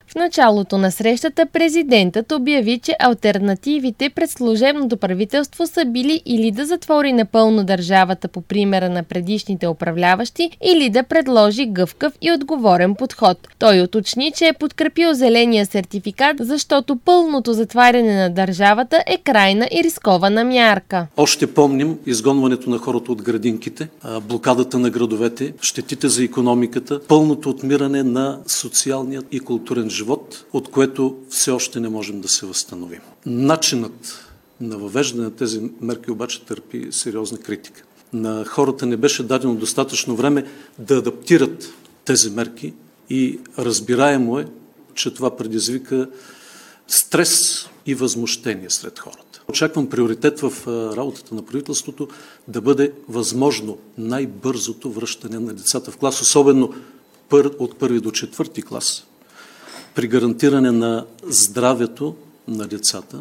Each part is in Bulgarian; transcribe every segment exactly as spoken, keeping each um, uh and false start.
В началото на срещата президентът обяви, че алтернативите пред служебното правителство са били или да затвори напълно държавата по примера на предишните управляващи, или да предложи гъвкав и отговорен подход. Той уточни, че е подкрепил зеления сертификат, защото пълното затваряне на държавата е крайна и рискована мярка. Още помним изгонването на хората от градинките, блокадата на градовете, щетите за икономиката, пълното отмиране на социалния и културен живот, от което все още не можем да се възстановим. Начинът на въвеждане на тези мерки обаче търпи сериозна критика. На хората не беше дадено достатъчно време да адаптират тези мерки и разбираемо е, че това предизвика стрес и възмущение сред хората. Очаквам приоритет в работата на правителството да бъде възможно най-бързото връщане на децата в клас, особено от първи до четвърти клас, при гарантиране на здравето на децата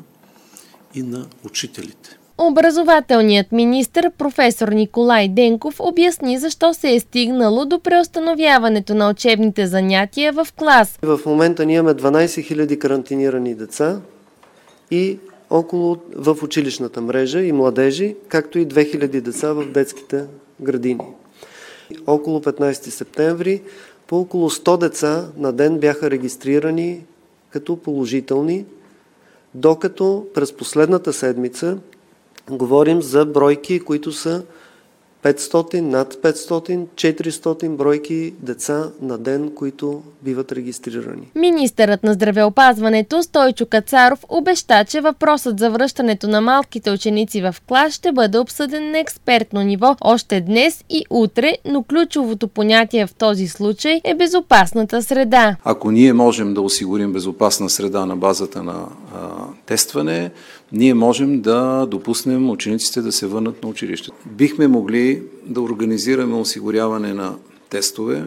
и на учителите. Образователният министър професор Николай Денков обясни защо се е стигнало до преустановяването на учебните занятия в клас. В момента ние имаме дванадесет хиляди карантинирани деца и около в училищната мрежа и младежи, както и две хиляди деца в детските градини. Около петнадесети септември по около сто деца на ден бяха регистрирани като положителни, докато през последната седмица говорим за бройки, които са петстотин, над петстотин, четиристотин бройки деца на ден, които биват регистрирани. Министърът на здравеопазването Стойчо Кацаров обеща, че въпросът за връщането на малките ученици в клас ще бъде обсъден на експертно ниво още днес и утре, но ключовото понятие в този случай е безопасната среда. Ако ние можем да осигурим безопасна среда на базата на а, тестване, ние можем да допуснем учениците да се върнат на училище. Бихме могли да организираме осигуряване на тестове,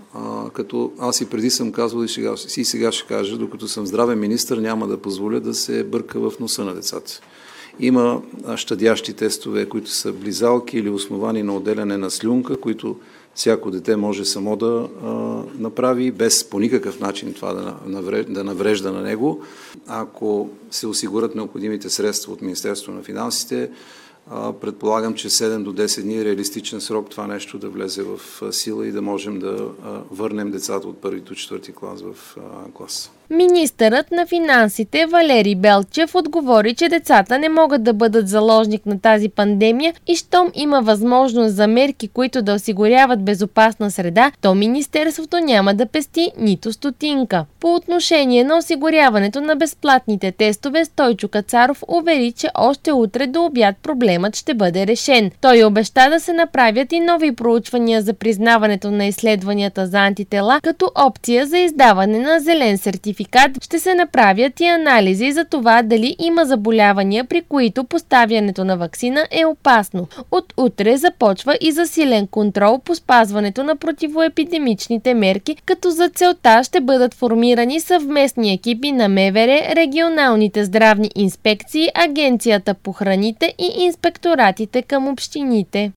а, като аз и преди съм казвал и сега, и сега ще кажа, докато съм здравен министър, няма да позволя да се бърка в носа на децата. Има щадящи тестове, които са близалки или основани на отделяне на слюнка, които всяко дете може само да а, направи, без по никакъв начин това да, наврежда, да наврежда на него. Ако се осигурят необходимите средства от Министерството на финансите, а, предполагам, че седем до десет дни е реалистичен срок това нещо да влезе в сила и да можем да а, върнем децата от първи до четвърти клас в а, клас. Министърът на финансите Валери Белчев отговори, че децата не могат да бъдат заложник на тази пандемия и щом има възможност за мерки, които да осигуряват безопасна среда, то министерството няма да пести нито стотинка. По отношение на осигуряването на безплатните тестове, Стойчо Кацаров увери, че още утре до обяд проблемът ще бъде решен. Той обеща да се направят и нови проучвания за признаването на изследванията за антитела като опция за издаване на зелен сертификат. Ще се направят и анализи за това дали има заболявания, при които поставянето на ваксина е опасно. От утре започва и засилен контрол по спазването на противоепидемичните мерки, като за целта ще бъдат формирани съвместни екипи на МВР, регионалните здравни инспекции, Агенцията по храните и инспекторатите към общините.